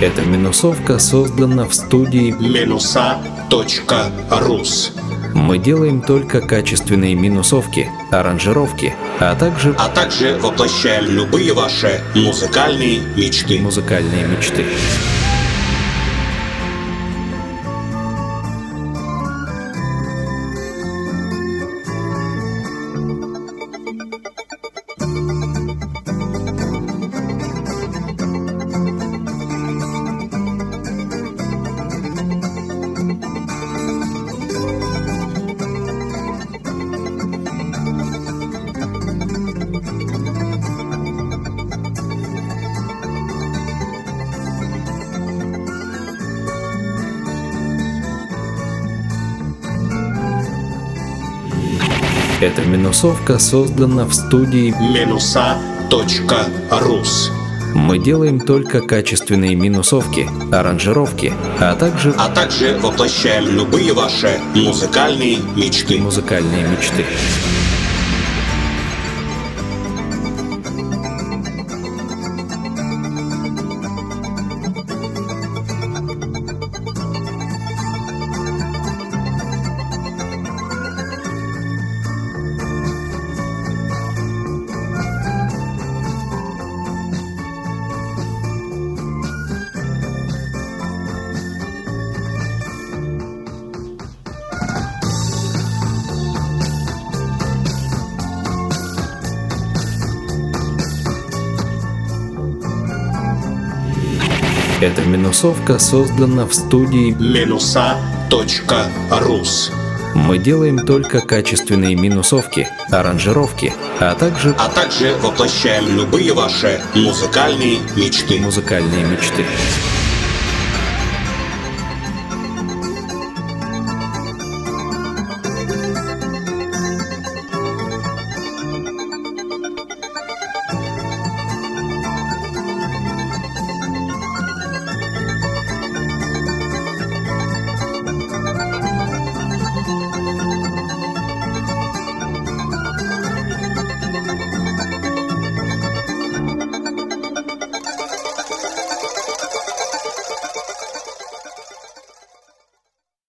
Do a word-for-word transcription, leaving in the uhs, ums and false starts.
Эта минусовка создана в студии минуса точка рус. Мы делаем только качественные минусовки, аранжировки, а также, а также воплощаем любые ваши музыкальные мечты. музыкальные мечты. Эта минусовка создана в студии минуса точка рус. Мы делаем только качественные минусовки, аранжировки, а также, а также воплощаем любые ваши музыкальные мечты. музыкальные мечты. Эта минусовка создана в студии минуса точка рус. Мы делаем только качественные минусовки, аранжировки, а также, а также воплощаем любые ваши музыкальные мечты. музыкальные мечты.